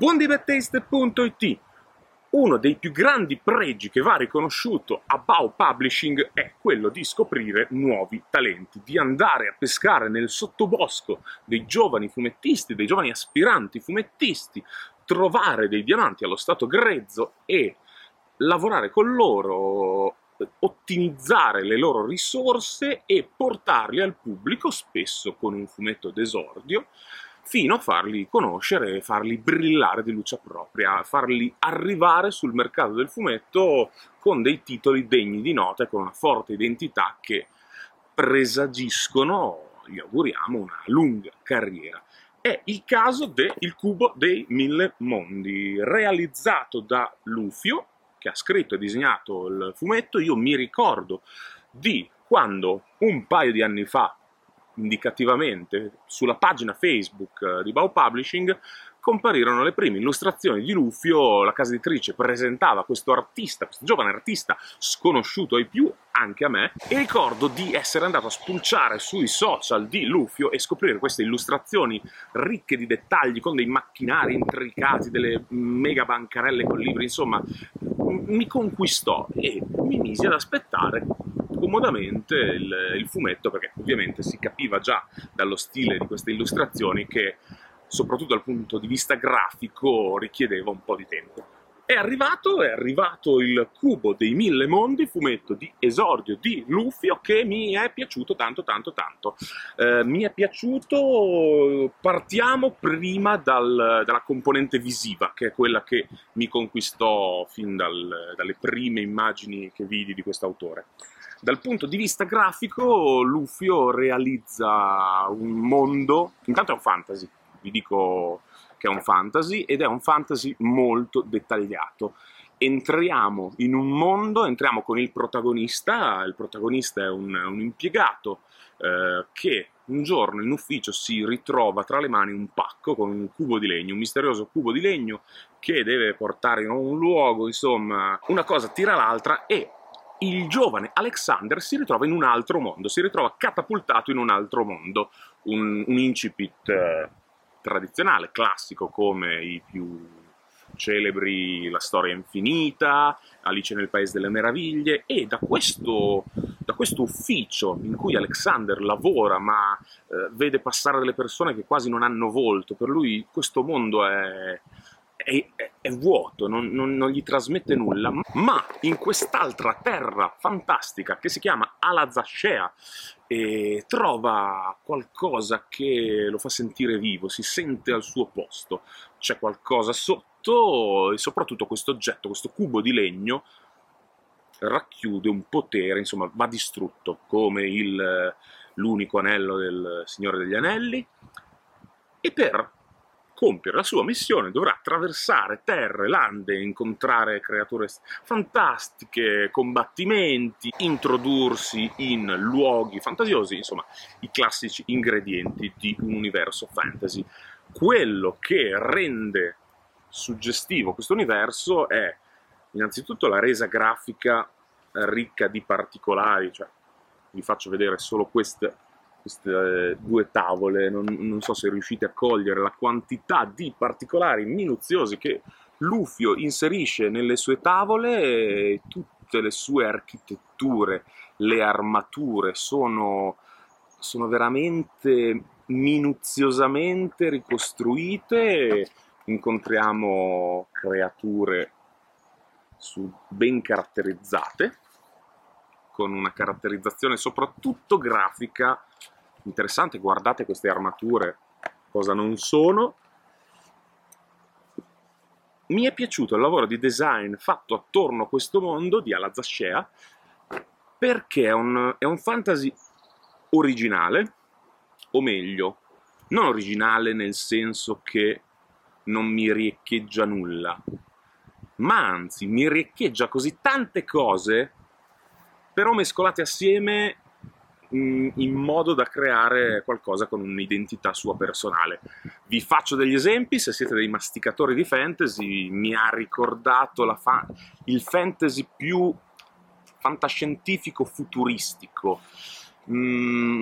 Buondibetaste.it. Uno dei più grandi pregi che va riconosciuto a Bao Publishing è quello di scoprire nuovi talenti, di andare a pescare nel sottobosco dei giovani fumettisti, dei giovani aspiranti fumettisti, trovare dei diamanti allo stato grezzo e lavorare con loro, ottimizzare le loro risorse e portarli al pubblico, spesso con un fumetto d'esordio, fino a farli conoscere e farli brillare di luce propria, farli arrivare sul mercato del fumetto con dei titoli degni di nota e con una forte identità che presagiscono, gli auguriamo, una lunga carriera. È il caso de Il Cubo dei Mille Mondi, realizzato da Lufio, che ha scritto e disegnato il fumetto. Io mi ricordo di quando un paio di anni fa, indicativamente, sulla pagina Facebook di Bao Publishing comparirono le prime illustrazioni di Lufio. La casa editrice presentava questo artista, questo giovane artista sconosciuto ai più, anche a me, e ricordo di essere andato a spulciare sui social di Lufio e scoprire queste illustrazioni ricche di dettagli, con dei macchinari intricati, delle mega bancarelle con libri, insomma, mi conquistò e mi misi ad aspettare comodamente il fumetto, perché ovviamente si capiva già dallo stile di queste illustrazioni che, soprattutto dal punto di vista grafico, richiedeva un po' di tempo. È arrivato il Cubo dei Mille Mondi, fumetto di esordio di Lufio, che mi è piaciuto tanto. Mi è piaciuto. Partiamo prima dalla componente visiva, che è quella che mi conquistò fin dalle prime immagini che vidi di quest'autore. Dal punto di vista grafico, Lufio realizza un mondo, intanto è un fantasy, vi dico che è un fantasy, ed è un fantasy molto dettagliato. Entriamo in un mondo, entriamo con il protagonista è un impiegato che un giorno in ufficio si ritrova tra le mani un pacco con un cubo di legno, un misterioso cubo di legno che deve portare in un luogo, insomma, una cosa tira l'altra e il giovane Alexander si ritrova in un altro mondo, si ritrova catapultato in un altro mondo, un incipit tradizionale, classico, come i più celebri La Storia Infinita, Alice nel Paese delle Meraviglie, e da questo ufficio in cui Alexander lavora, ma vede passare delle persone che quasi non hanno volto, per lui questo mondo è vuoto, non gli trasmette nulla, ma in quest'altra terra fantastica che si chiama Alazashea trova qualcosa che lo fa sentire vivo, si sente al suo posto, c'è qualcosa sotto, e soprattutto questo oggetto, questo cubo di legno, racchiude un potere, insomma, va distrutto, come l'unico anello del Signore degli Anelli, e per compiere la sua missione dovrà attraversare terre, lande, incontrare creature fantastiche, combattimenti, introdursi in luoghi fantasiosi, insomma, i classici ingredienti di un universo fantasy. Quello che rende suggestivo questo universo è innanzitutto la resa grafica ricca di particolari, cioè vi faccio vedere solo queste due tavole, non so se riuscite a cogliere la quantità di particolari minuziosi che Lufio inserisce nelle sue tavole. Tutte le sue architetture, le armature sono veramente minuziosamente ricostruite. Incontriamo creature ben caratterizzate, con una caratterizzazione soprattutto grafica interessante. Guardate queste armature, cosa non sono. Mi è piaciuto il lavoro di design fatto attorno a questo mondo di Alazashea, perché è un fantasy originale, o meglio, non originale nel senso che non mi riecheggia nulla, ma anzi mi riecheggia così tante cose, però mescolate assieme in modo da creare qualcosa con un'identità sua personale. Vi faccio degli esempi, se siete dei masticatori di fantasy. Mi ha ricordato il fantasy più fantascientifico futuristico,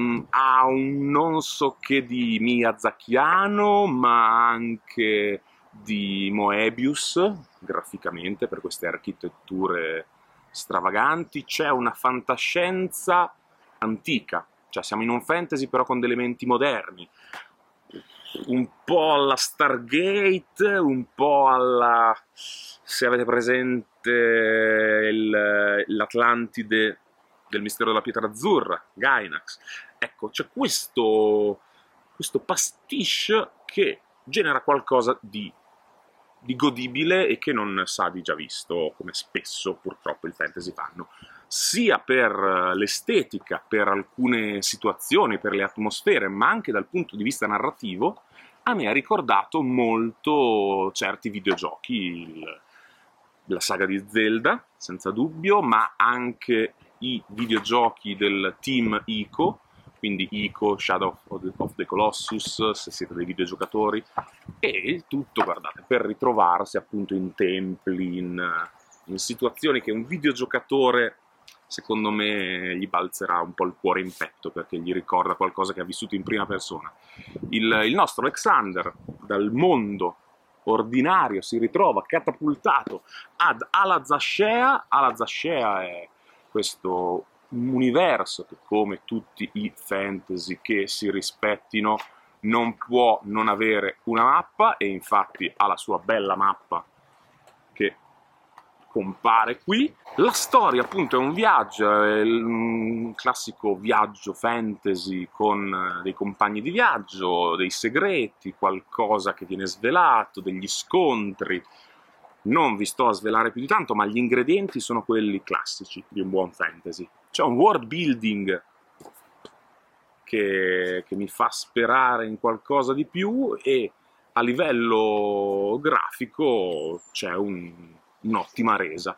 ha un non so che di miyazakiano, ma anche di Moebius, graficamente, per queste architetture stravaganti. C'è una fantascienza antica, cioè siamo in un fantasy però con dei elementi moderni, un po' alla Stargate, un po' alla, se avete presente l'Atlantide del mistero della pietra azzurra, Gainax. Ecco, c'è questo pastiche che genera qualcosa di godibile e che non sa di già visto, come spesso purtroppo il fantasy fanno, sia per l'estetica, per alcune situazioni, per le atmosfere, ma anche dal punto di vista narrativo. A me ha ricordato molto certi videogiochi, la saga di Zelda, senza dubbio, ma anche i videogiochi del team Ico, quindi Ico, Shadow of the Colossus, se siete dei videogiocatori, e il tutto, guardate, per ritrovarsi appunto in templi, in situazioni che un videogiocatore, secondo me, gli balzerà un po' il cuore in petto, perché gli ricorda qualcosa che ha vissuto in prima persona. Il nostro Alexander, dal mondo ordinario, si ritrova catapultato ad Alazashea. Alazashea è questo universo che, come tutti i fantasy che si rispettino, non può non avere una mappa, e infatti ha la sua bella mappa che compare qui. La storia appunto è un viaggio, è un classico viaggio fantasy con dei compagni di viaggio, dei segreti, qualcosa che viene svelato, degli scontri. Non vi sto a svelare più di tanto, ma gli ingredienti sono quelli classici di un buon fantasy. C'è un world building che mi fa sperare in qualcosa di più, e a livello grafico c'è un'ottima resa.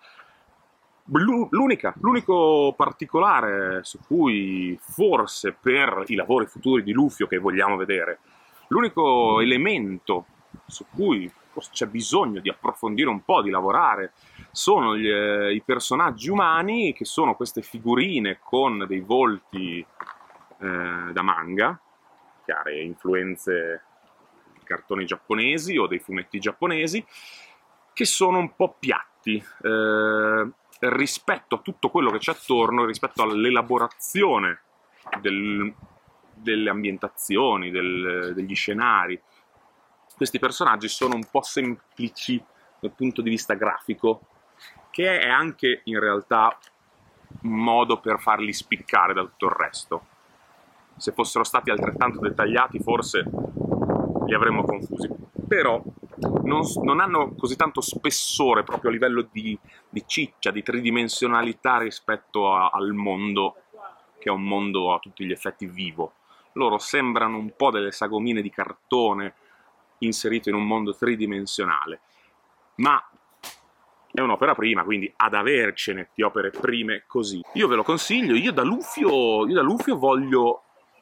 L'unico particolare su cui forse per i lavori futuri di Lufio che vogliamo vedere, l'unico elemento su cui c'è bisogno di approfondire un po', di lavorare, sono i personaggi umani, che sono queste figurine con dei volti da manga, chiare influenze di cartoni giapponesi o dei fumetti giapponesi, che sono un po' piatti rispetto a tutto quello che c'è attorno, rispetto all'elaborazione delle ambientazioni, degli scenari. Questi personaggi sono un po' semplici dal punto di vista grafico, che è anche in realtà un modo per farli spiccare da tutto il resto. Se fossero stati altrettanto dettagliati forse li avremmo confusi, però non hanno così tanto spessore proprio a livello di ciccia, di tridimensionalità rispetto al mondo, che è un mondo a tutti gli effetti vivo. Loro sembrano un po' delle sagomine di cartone inserito in un mondo tridimensionale, ma è un'opera prima, quindi ad avercene di opere prime così. Io ve lo consiglio. Io da Lufio voglio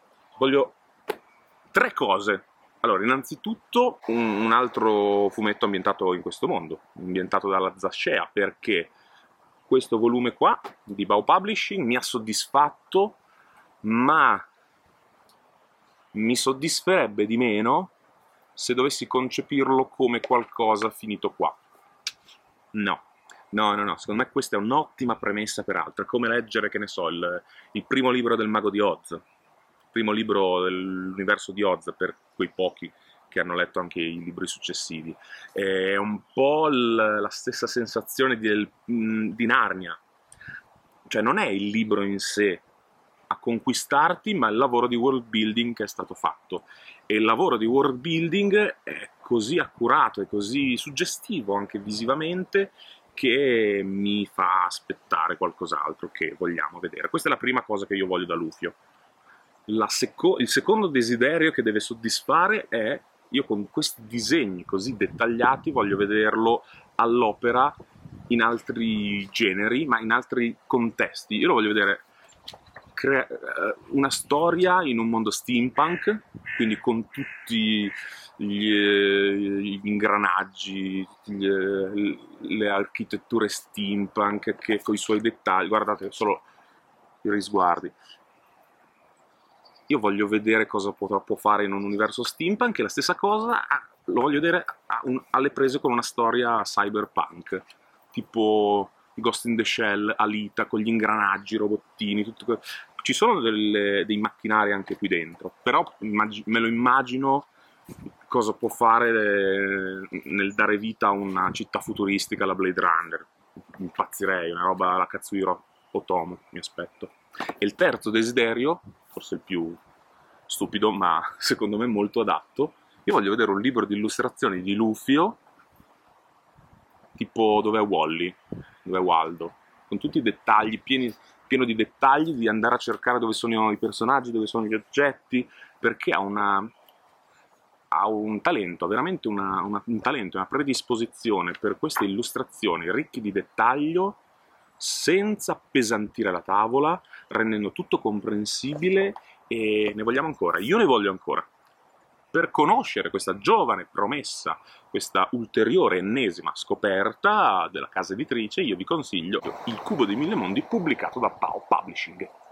tre cose. Allora, innanzitutto un altro fumetto ambientato in questo mondo, ambientato dalla Zashea, perché questo volume qua di Bao Publishing mi ha soddisfatto, ma mi soddisferebbe di meno se dovessi concepirlo come qualcosa finito qua. No, secondo me questa è un'ottima premessa per altro. È come leggere, che ne so, il primo libro del Mago di Oz, il primo libro dell'universo di Oz, per quei pochi che hanno letto anche i libri successivi. È un po' la stessa sensazione di Narnia. Cioè non è il libro in sé a conquistarti, ma il lavoro di world building che è stato fatto. E il lavoro di world building è così accurato e così suggestivo anche visivamente, che mi fa aspettare qualcos'altro che vogliamo vedere. Questa è la prima cosa che io voglio da Lufio. Il secondo desiderio che deve soddisfare è: io con questi disegni così dettagliati voglio vederlo all'opera in altri generi, ma in altri contesti. Io lo voglio vedere una storia in un mondo steampunk, quindi con tutti gli ingranaggi, le architetture steampunk, che con i suoi dettagli, guardate solo i risguardi. Io voglio vedere cosa può fare in un universo steampunk, e la stessa cosa lo voglio vedere alle prese con una storia cyberpunk, tipo Ghost in the Shell, Alita, con gli ingranaggi, robottini, ci sono dei macchinari anche qui dentro, però me lo immagino cosa può fare nel dare vita a una città futuristica alla Blade Runner. Impazzirei, una roba alla Katsuhiro Otomo, mi aspetto. E il terzo desiderio, forse il più stupido, ma secondo me molto adatto, io voglio vedere un libro di illustrazioni di Lufio, tipo Dov'è Wally, Dov'è Waldo, con tutti i dettagli, pieno di dettagli, di andare a cercare dove sono i personaggi, dove sono gli oggetti, perché ha un talento, veramente un talento, una predisposizione per queste illustrazioni ricche di dettaglio, senza appesantire la tavola, rendendo tutto comprensibile, e ne vogliamo ancora. Io ne voglio ancora. Per conoscere questa giovane promessa, questa ulteriore ennesima scoperta della casa editrice, io vi consiglio Il Cubo dei Mille Mondi, pubblicato da Pao Publishing.